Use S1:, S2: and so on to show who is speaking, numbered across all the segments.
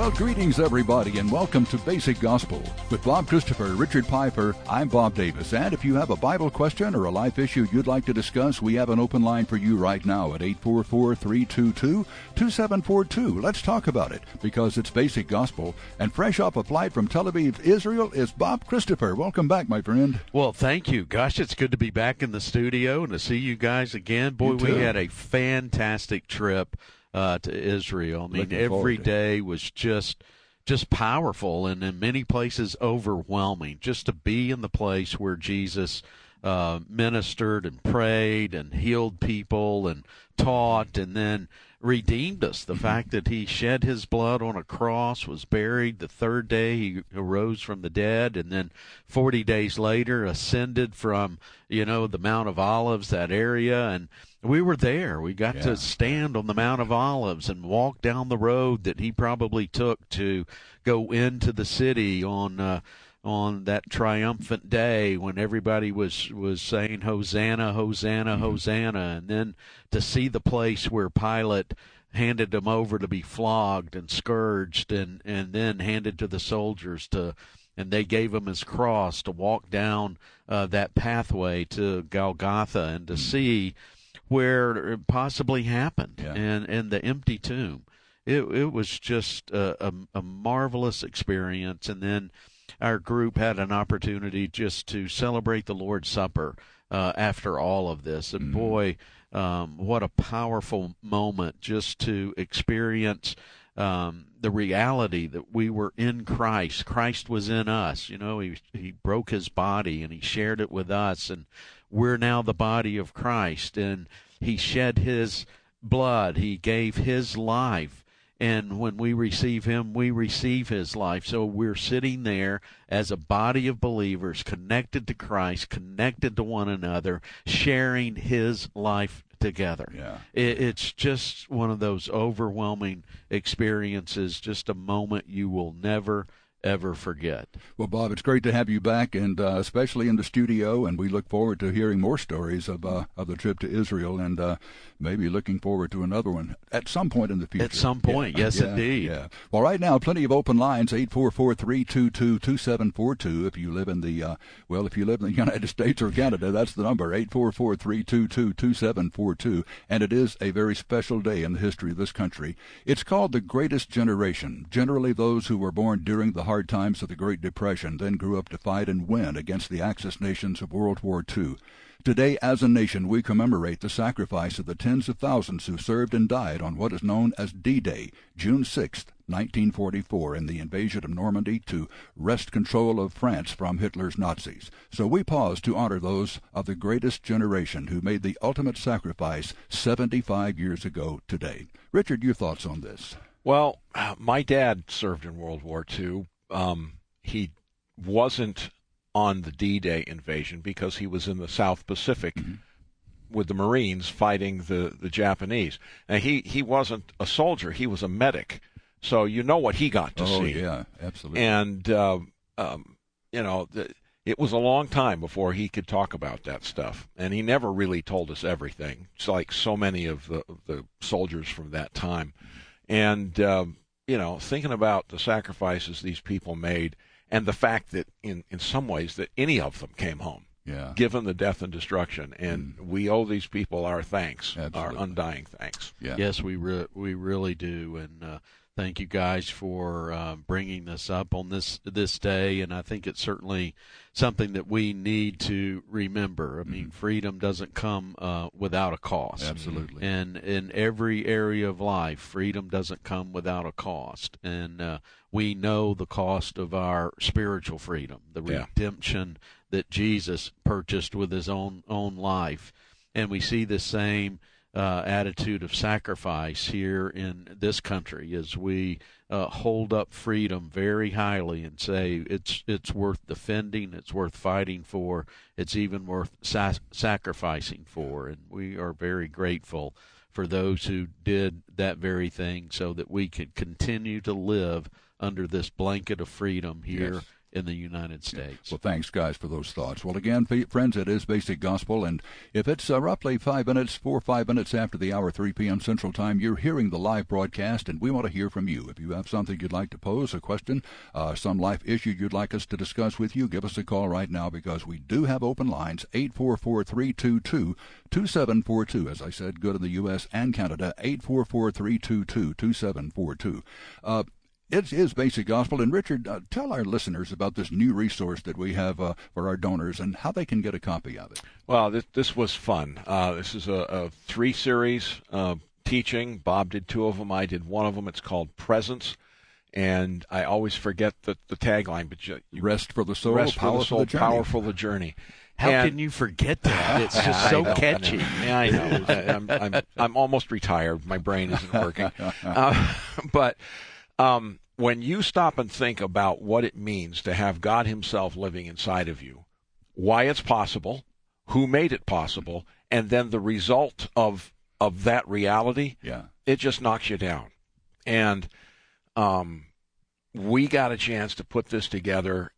S1: Well, greetings, everybody, and welcome to Basic Gospel. With Bob Christopher, Richard Piper, I'm Bob Davis. And if you have a Bible question or a life issue you'd like to discuss, we have an open line for you right now at 844-322-2742. Let's talk about it, because it's Basic Gospel. And fresh off a flight from Tel Aviv, Israel, is Bob Christopher. Welcome back, my friend.
S2: Well, thank you. Gosh, it's good to be back in the studio and to see you guys again. Boy, we had a fantastic trip to Israel. I mean, every day was just powerful, and in many places overwhelming. Just to be in the place where Jesus ministered and prayed and healed people and taught and then redeemed us. The fact that he shed his blood on a cross, was buried, the third day he arose from the dead, and then 40 days later ascended from, the Mount of Olives, that area, and we were there. We got to stand on the Mount of Olives and walk down the road that he probably took to go into the city on that triumphant day when everybody was saying, Hosanna, Hosanna, Hosanna, and then to see the place where Pilate handed him over to be flogged and scourged and then handed to the soldiers and they gave him his cross to walk down that pathway to Golgotha and to see where it possibly happened and the empty tomb. It was just a marvelous experience. And then our group had an opportunity just to celebrate the Lord's Supper after all of this. And boy, what a powerful moment just to experience the reality that we were in Christ. Christ was in us. He broke his body and he shared it with us, and we're now the body of Christ, and he shed his blood. He gave his life. And when we receive him, we receive his life. So we're sitting there as a body of believers connected to Christ, connected to one another, sharing his life together.
S1: Yeah.
S2: It's just one of those overwhelming experiences, just a moment you will never, ever forget.
S1: Well, Bob, it's great to have you back, and especially in the studio, and we look forward to hearing more stories of the trip to Israel, and maybe looking forward to another one at some point in the future.
S2: At some point, yes, indeed.
S1: Yeah. Well, right now, plenty of open lines, 844-322-2742. If you live in the United States or Canada, that's the number, 844-322-2742. And it is a very special day in the history of this country. It's called the Greatest Generation. Generally, those who were born during the hard times of the Great Depression, then grew up to fight and win against the Axis nations of World War II. Today, as a nation, we commemorate the sacrifice of the tens of thousands who served and died on what is known as D-Day, June 6, 1944, in the invasion of Normandy to wrest control of France from Hitler's Nazis. So we pause to honor those of the greatest generation who made the ultimate sacrifice 75 years ago today. Richard, your thoughts on this?
S3: Well, my dad served in World War II. He wasn't on the D-Day invasion because he was in the South Pacific with the Marines fighting the Japanese. And he wasn't a soldier. He was a medic. So you know what he got to see.
S1: Oh, yeah, absolutely.
S3: And, it was a long time before he could talk about that stuff. And he never really told us everything. It's like so many of the soldiers from that time. And, thinking about the sacrifices these people made and the fact that in some ways that any of them came home, given the death and destruction. And we owe these people our thanks, our undying thanks.
S1: Yeah.
S2: Yes, we really do. And thank you guys for bringing this up on this day. And I think it's certainly something that we need to remember. I mean, freedom doesn't come without a cost.
S1: Absolutely.
S2: And in every area of life, freedom doesn't come without a cost. And we know the cost of our spiritual freedom, the redemption that Jesus purchased with his own life. And we see the same attitude of sacrifice here in this country as we hold up freedom very highly and say it's worth defending, it's worth fighting for, it's even worth sacrificing for. And we are very grateful for those who did that very thing so that we could continue to live under this blanket of freedom here in the United States.
S1: Well, thanks, guys, for those thoughts. Well, again, friends, it is Basic Gospel, and if it's roughly 4 or 5 minutes after the hour, 3 p.m. Central Time, you're hearing the live broadcast, and we want to hear from you. If you have something you'd like to pose, a question, some life issue you'd like us to discuss with you, give us a call right now, because we do have open lines, 844-322-2742. As I said, good in the U.S. and Canada, 844-322-2742. It is Basic Gospel. And Richard, tell our listeners about this new resource that we have for our donors and how they can get a copy of it.
S3: Well, this was fun. This is a 3-series teaching. Bob did 2 of them. I did 1 of them. It's called Presence. And I always forget the tagline, but you
S1: rest for the soul,
S3: rest
S1: power
S3: for the soul, power for the journey.
S2: How can you forget that? It's just so catchy.
S3: I know. I'm almost retired. My brain isn't working. But when you stop and think about what it means to have God himself living inside of you, why it's possible, who made it possible, and then the result of that reality, it just knocks you down. And we got a chance to put this together.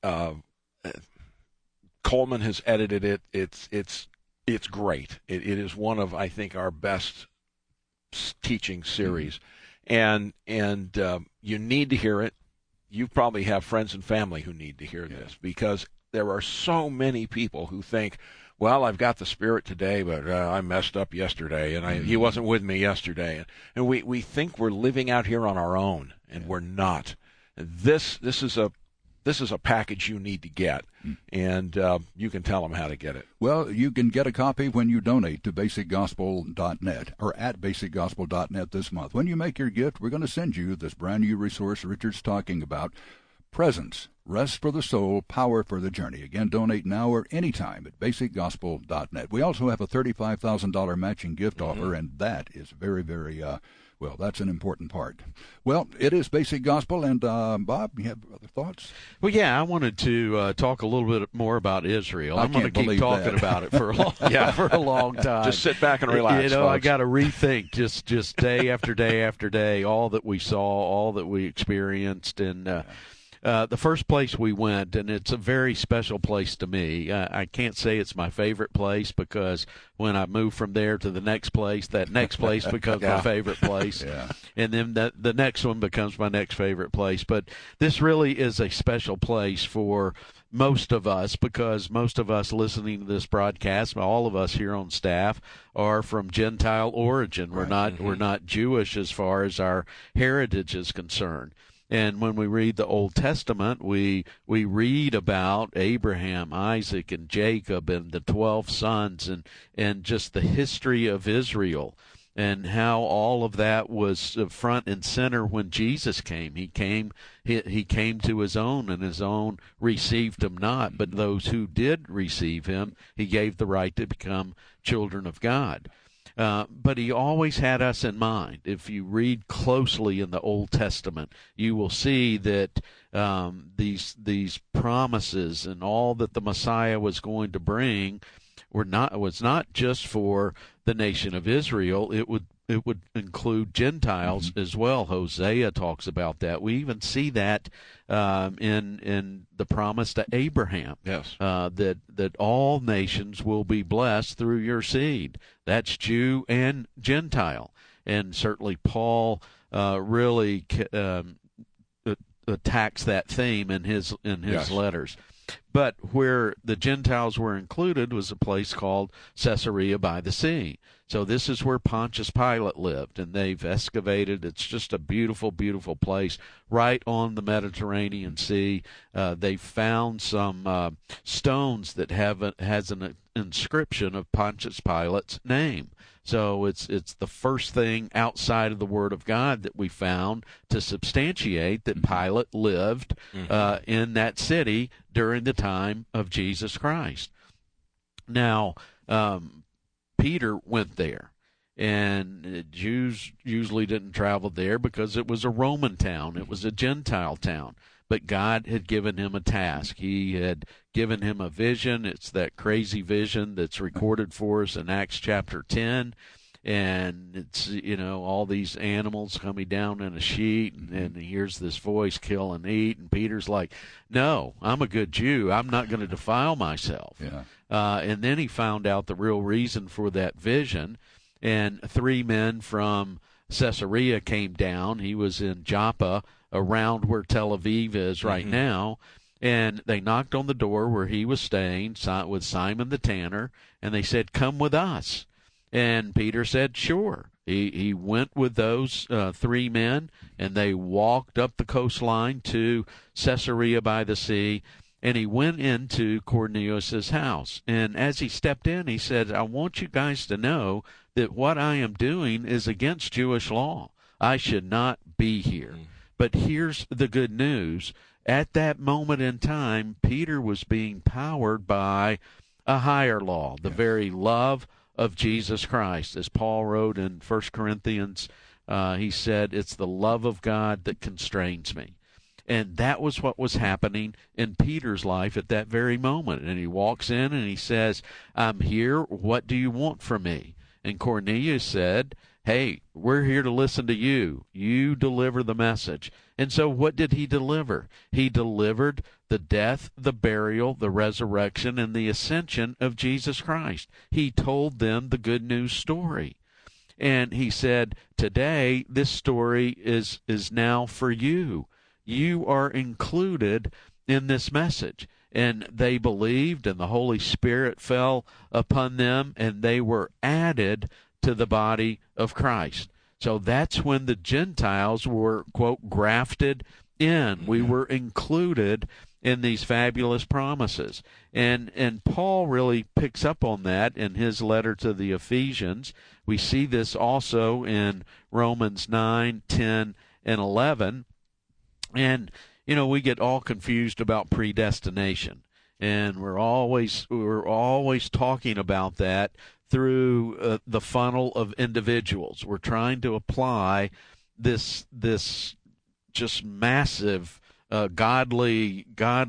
S3: Coleman has edited it. It's great. It is one of, I think, our best teaching series. And you need to hear it. You probably have friends and family who need to hear this, because there are so many people who think, well, I've got the Spirit today, but I messed up yesterday, and he wasn't with me yesterday. And we think we're living out here on our own, and we're not. And this is a package you need to get, and you can tell them how to get it.
S1: Well, you can get a copy when you donate to basicgospel.net or at basicgospel.net this month. When you make your gift, we're going to send you this brand new resource Richard's talking about, Presence, Rest for the Soul, Power for the Journey. Again, donate now or anytime at basicgospel.net. We also have a $35,000 matching gift offer, and that is very, very well, that's an important part. Well, it is Basic Gospel, and Bob, you have other thoughts?
S2: Well, yeah, I wanted to talk a little bit more about Israel. I'm going to keep talking about it for a long, for a long time.
S3: Just sit back and relax.
S2: Folks.
S3: I
S2: got to rethink just day after day after day all that we saw, all that we experienced, and. The first place we went, and it's a very special place to me. I can't say it's my favorite place, because when I move from there to the next place, that next place becomes my favorite place. And then the next one becomes my next favorite place. But this really is a special place for most of us, because most of us listening to this broadcast, all of us here on staff, are from Gentile origin. We're not Jewish as far as our heritage is concerned. And when we read the Old Testament, we read about Abraham, Isaac, and Jacob, and the 12 sons, and just the history of Israel, and how all of that was front and center when Jesus came. He came to his own, and his own received him not. But those who did receive him, he gave the right to become children of God. But he always had us in mind. If you read closely in the Old Testament, you will see that these promises and all that the Messiah was going to bring was not just for the nation of Israel. It would include Gentiles as well. Hosea talks about that. We even see that in the promise to Abraham.
S3: Yes.
S2: That all nations will be blessed through your seed. That's Jew and Gentile. And certainly Paul really attacks that theme in his letters. But where the Gentiles were included was a place called Caesarea by the Sea. So this is where Pontius Pilate lived, and they've excavated. It's just a beautiful, beautiful place right on the Mediterranean Sea. They found some stones that has an inscription of Pontius Pilate's name. So it's the first thing outside of the Word of God that we found to substantiate that Pilate lived in that city during the time of Jesus Christ. Now, Peter went there, and Jews usually didn't travel there because it was a Roman town. It was a Gentile town. But God had given him a task. He had given him a vision. It's that crazy vision that's recorded for us in Acts chapter 10. and it's, all these animals coming down in a sheet, and he hears this voice, kill and eat, and Peter's like, no, I'm a good Jew. I'm not going to defile myself.
S1: Yeah.
S2: And then he found out the real reason for that vision, and 3 men from Caesarea came down. He was in Joppa, around where Tel Aviv is right now, and they knocked on the door where he was staying with Simon the tanner, and they said, come with us. And Peter said, sure. He went with those 3 men, and they walked up the coastline to Caesarea by the sea, and he went into Cornelius' house. And as he stepped in, he said, I want you guys to know that what I am doing is against Jewish law. I should not be here. But here's the good news. At that moment in time, Peter was being powered by a higher law, the very love of Jesus Christ. As Paul wrote in 1 Corinthians, he said, it's the love of God that constrains me. And that was what was happening in Peter's life at that very moment. And he walks in and he says, I'm here. What do you want from me? And Cornelius said, hey, we're here to listen to you. You deliver the message. And so what did he deliver? He delivered the death, the burial, the resurrection, and the ascension of Jesus Christ. He told them the good news story. And he said, today, this story is now for you. You are included in this message. And they believed, and the Holy Spirit fell upon them, and they were added to the body of Christ. So that's when the Gentiles were, quote, grafted in. We were included in these fabulous promises. And Paul really picks up on that in his letter to the Ephesians. We see this also in Romans 9, 10, and 11. And, we get all confused about predestination. And we're always talking about that through the funnel of individuals. We're trying to apply this just massive godly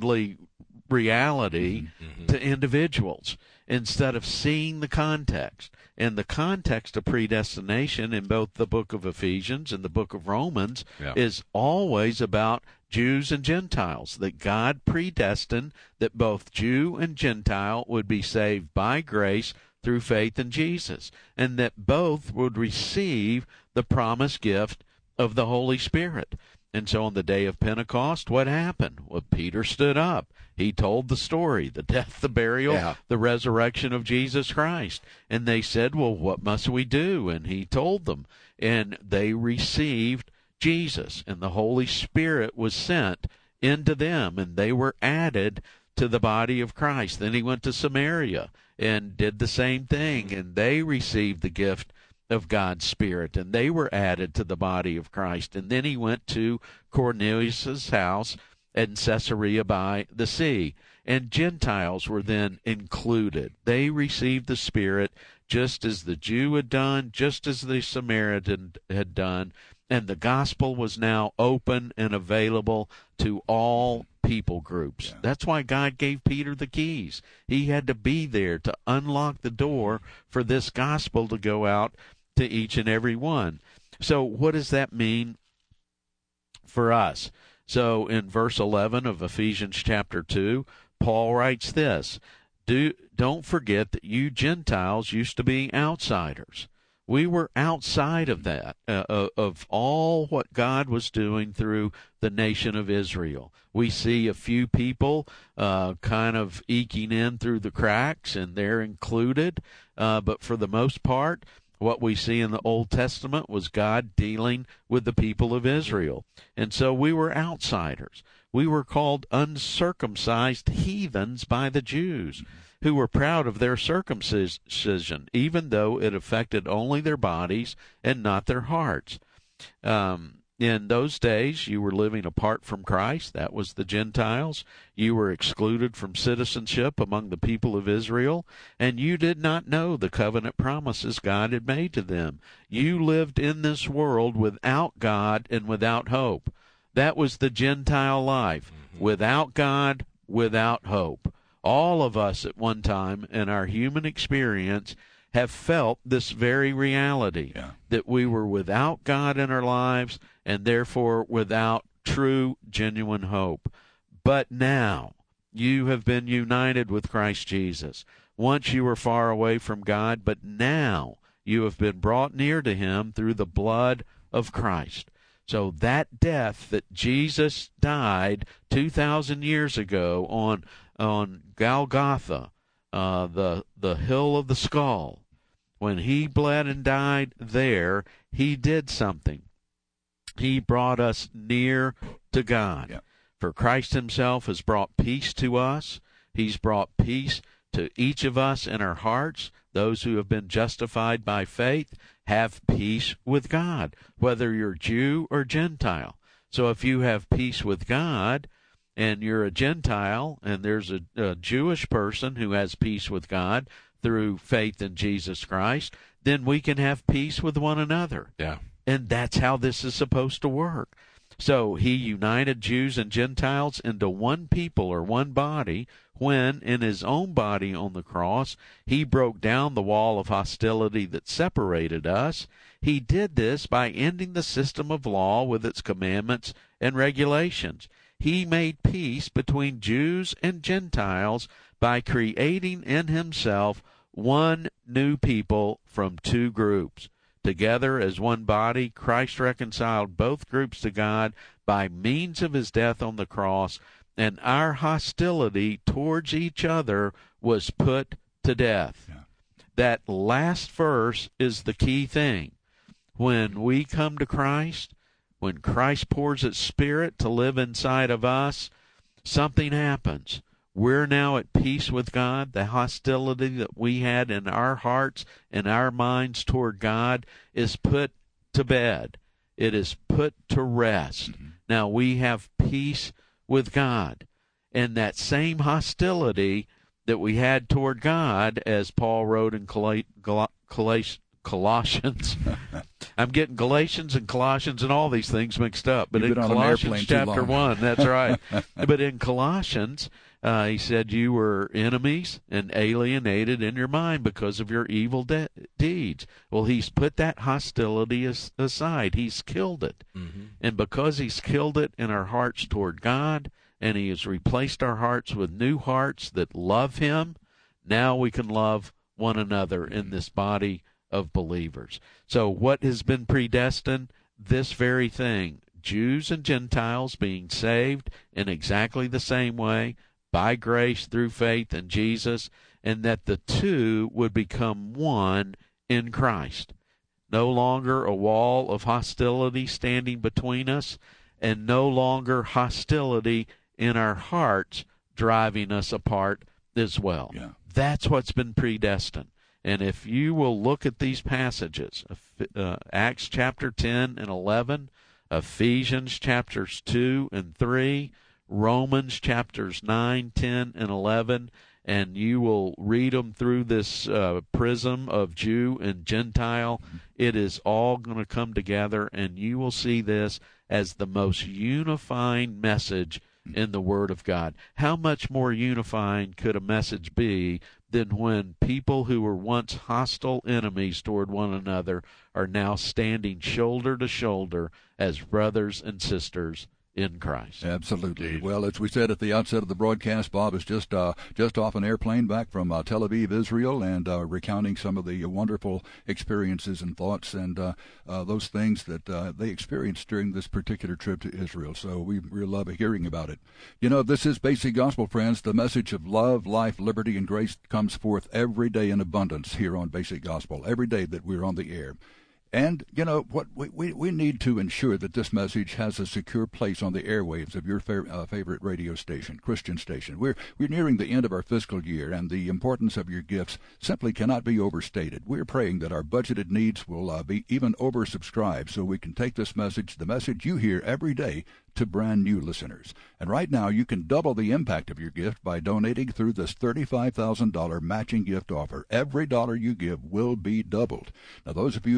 S2: reality to individuals instead of seeing the context. And the context of predestination in both the book of Ephesians and the book of Romans is always about Jews and Gentiles, that God predestined that both Jew and Gentile would be saved by grace through faith in Jesus, and that both would receive the promised gift of the Holy Spirit. And so on the day of Pentecost, what happened? Well, Peter stood up. He told the story, the death, the burial, the resurrection of Jesus Christ. And they said, well, what must we do? And he told them. And they received Jesus, and the Holy Spirit was sent into them, and they were added to the body of Christ. Then he went to Samaria and did the same thing, and they received the gift of God's Spirit, and they were added to the body of Christ. And then he went to Cornelius' house in Caesarea by the sea, and Gentiles were then included. They received the Spirit just as the Jew had done, just as the Samaritan had done, and the gospel was now open and available to all people groups. That's why God gave Peter the keys. He had to be there to unlock the door for this gospel to go out to each and every one. So what does that mean for us? So in verse 11 of Ephesians chapter 2, Paul writes this, don't forget that you Gentiles used to be outsiders. We were outside of that, of all what God was doing through the nation of Israel. We see a few people kind of eking in through the cracks, and they're included. But for the most part, what we see in the Old Testament was God dealing with the people of Israel. And so we were outsiders. We were called uncircumcised heathens by the Jews, who were proud of their circumcision, even though it affected only their bodies and not their hearts. In those days, you were living apart from Christ. That was the Gentiles. You were excluded from citizenship among the people of Israel, and you did not know the covenant promises God had made to them. You lived in this world without God and without hope. That was the Gentile life, without God, without hope. All of us at one time in our human experience have felt this very reality, that we were without God in our lives and therefore without true, genuine hope. But now you have been united with Christ Jesus. Once you were far away from God, but now you have been brought near to him through the blood of Christ. So that death that Jesus died 2,000 years ago on Golgotha, the hill of the skull, when he bled and died there, he did something. He brought us near to God. Yeah. For Christ himself has brought peace to us. He's brought peace to each of us in our hearts. Those who have been justified by faith have peace with God, whether you're Jew or Gentile. So if you have peace with God and you're a Gentile and there's a Jewish person who has peace with God through faith in Jesus Christ, then we can have peace with one another.
S3: Yeah.
S2: And that's how this is supposed to work. So he united Jews and Gentiles into one people or one body when, in his own body on the cross, he broke down the wall of hostility that separated us. He did this by ending the system of law with its commandments and regulations. He made peace between Jews and Gentiles by creating in himself one new people from two groups. Together as one body, Christ reconciled both groups to God by means of his death on the cross, and our hostility towards each other was put to death. Yeah. That last verse is the key thing. When we come to Christ, when Christ pours his Spirit to live inside of us, something happens. We're now at peace with God. The hostility that we had in our hearts and our minds toward God is put to bed. It is put to rest. Mm-hmm. Now we have peace with God. And that same hostility that we had toward God, as Paul wrote in Colossians. I'm getting Galatians and Colossians and all these things mixed up. But in Colossians chapter 1, that's right. But in Colossians, he said you were enemies and alienated in your mind because of your evil deeds. Well, he's put that hostility aside. He's killed it. Mm-hmm. And because he's killed it in our hearts toward God, and he has replaced our hearts with new hearts that love him, now we can love one another in this body of believers. So what has been predestined? This very thing. Jews and Gentiles being saved in exactly the same way, by grace through faith in Jesus, and that the two would become one in Christ. No longer a wall of hostility standing between us, and no longer hostility in our hearts driving us apart as well. Yeah. That's what's been predestined. And if you will look at these passages, Acts chapter 10 and 11, Ephesians chapters 2 and 3, Romans chapters 9, 10, and 11, and you will read them through this prism of Jew and Gentile. It is all going to come together, and you will see this as the most unifying message in the Word of God. How much more unifying could a message be than when people who were once hostile enemies toward one another are now standing shoulder to shoulder as brothers and sisters in Christ?
S1: Absolutely.
S2: Indeed.
S1: Well, as we said at the outset of the broadcast, Bob is just off an airplane back from Tel Aviv, Israel, and recounting some of the wonderful experiences and thoughts and those things that they experienced during this particular trip to Israel. So we really love hearing about it. You know, this is Basic Gospel, friends. The message of love, life, liberty, and grace comes forth every day in abundance here on Basic Gospel, every day that we're on the air. And, you know, what we need to ensure that this message has a secure place on the airwaves of your favorite radio station, Christian station. We're nearing the end of our fiscal year, and the importance of your gifts simply cannot be overstated. We're praying that our budgeted needs will be even oversubscribed so we can take this message, the message you hear every day, to brand new listeners. And right now, you can double the impact of your gift by donating through this $35,000 matching gift offer. Every dollar you give will be doubled. Now, those of you who hear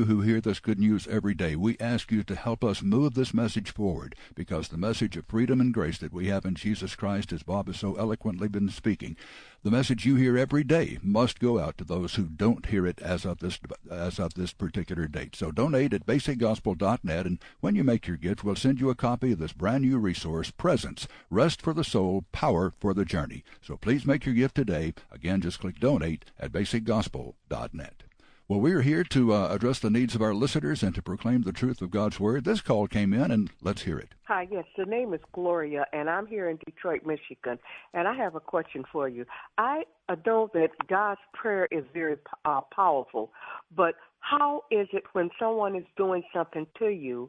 S1: this good news every day. We ask you to help us move this message forward, because the message of freedom and grace that we have in Jesus Christ, as Bob has so eloquently been speaking, the message you hear every day must go out to those who don't hear it as of this particular date. So donate at basicgospel.net, and when you make your gift, we'll send you a copy of this brand new resource, Presence, Rest for the Soul, Power for the Journey. So please make your gift today. Again, just click donate at basicgospel.net. Well, we're here to address the needs of our listeners and to proclaim the truth of God's Word. This call came in, and let's hear it.
S4: Hi, yes, the name is Gloria, and I'm here in Detroit, Michigan, and I have a question for you. I know that God's prayer is very powerful, but how is it when someone is doing something to you,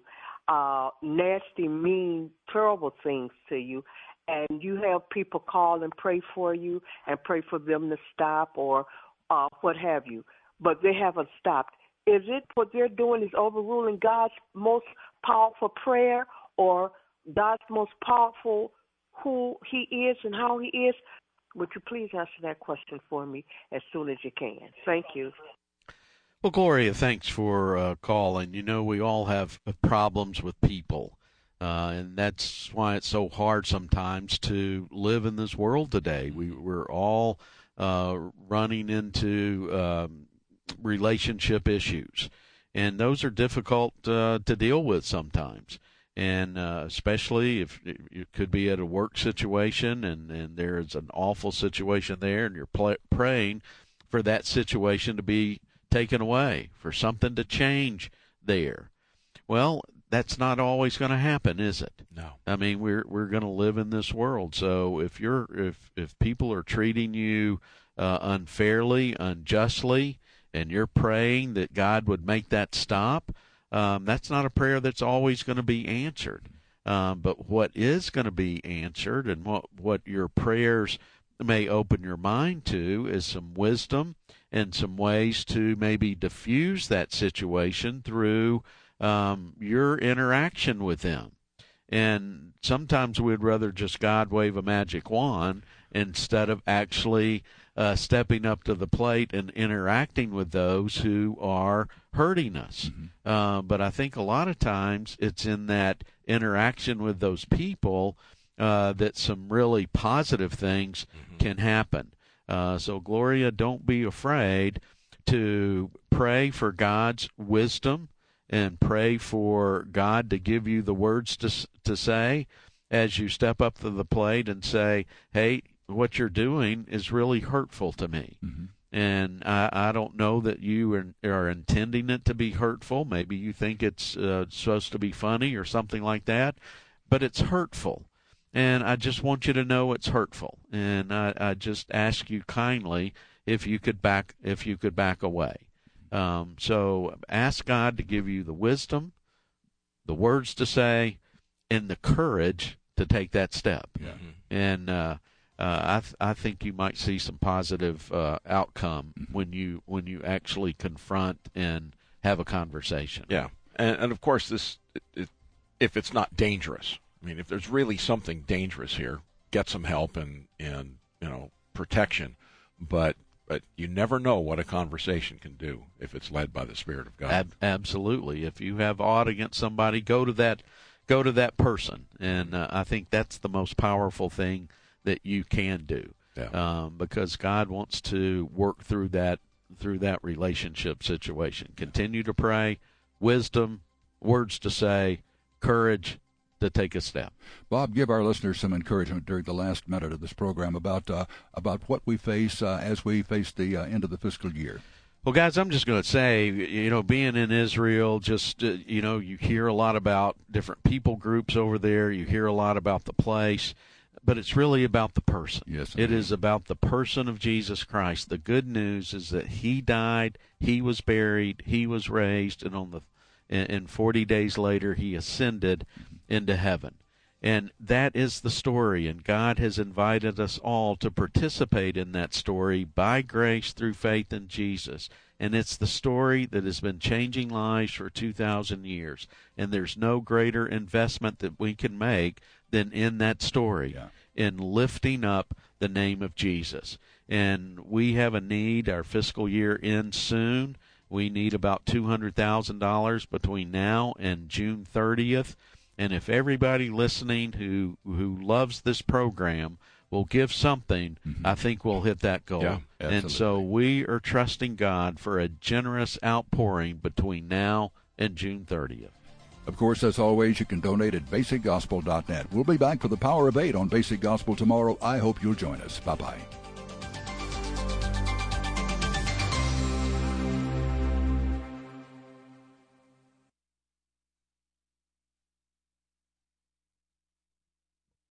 S4: nasty, mean, terrible things to you, and you have people call and pray for you and pray for them to stop or what have you, but they haven't stopped? Is it what they're doing is overruling God's most powerful prayer, or God's most powerful who he is and how he is? Would you please answer that question for me as soon as you can? Thank you.
S2: Well, Gloria, thanks for calling. You know, we all have problems with people, and that's why it's so hard sometimes to live in this world today. We're all running into relationship issues, and those are difficult to deal with sometimes. And especially if you could be at a work situation and there's an awful situation there, and you're praying for that situation to be taken away, for something to change there. Well, that's not always going to happen, is it?
S3: No.
S2: I mean, we're going to live in this world. So if people are treating you unfairly, unjustly, and you're praying that God would make that stop, that's not a prayer that's always going to be answered. But what is going to be answered, and what your prayers may open your mind to, is some wisdom and some ways to maybe diffuse that situation through your interaction with them. And sometimes we'd rather just God wave a magic wand instead of actually stepping up to the plate and interacting with those who are hurting us. Mm-hmm. But I think a lot of times it's in that interaction with those people that some really positive things can happen. So, Gloria, don't be afraid to pray for God's wisdom and pray for God to give you the words to say as you step up to the plate and say, hey, what you're doing is really hurtful to me. Mm-hmm. And I don't know that you are intending it to be hurtful. Maybe you think it's supposed to be funny or something like that, but it's hurtful. And I just want you to know it's hurtful. And I just ask you kindly if you could back away. So ask God to give you the wisdom, the words to say, and the courage to take that step. Yeah. And I think you might see some positive outcome when you actually confront and have a conversation.
S3: Yeah, and of course if it's not dangerous. I mean, if there's really something dangerous here, get some help and protection. But you never know what a conversation can do if it's led by the Spirit of God.
S2: Absolutely. If you have aught against somebody, go to that person, and I think that's the most powerful thing that you can do. Yeah. Because God wants to work through that relationship situation. Continue to pray, wisdom, words to say, courage to take a step.
S1: Bob, give our listeners some encouragement during the last minute of this program about what we face as we face the end of the fiscal year.
S2: Well, guys, I'm just going to say, being in Israel, you hear a lot about different people groups over there. You hear a lot about the place. But it's really about the person.
S1: Yes,
S2: it is about the person of Jesus Christ. The good news is that he died, he was buried, he was raised, and 40 days later he ascended into heaven. And that is the story, and God has invited us all to participate in that story by grace through faith in Jesus. And it's the story that has been changing lives for 2,000 years. And there's no greater investment that we can make than in that story, in lifting up the name of Jesus. And we have a need. Our fiscal year ends soon. We need about $200,000 between now and June 30th. And if everybody listening who loves this program will give something, I think we'll hit that goal.
S3: Yeah,
S2: and so we are trusting God for a generous outpouring between now and June 30th.
S1: Of course, as always, you can donate at basicgospel.net. We'll be back for the Power of 8 on Basic Gospel tomorrow. I hope you'll join us. Bye-bye.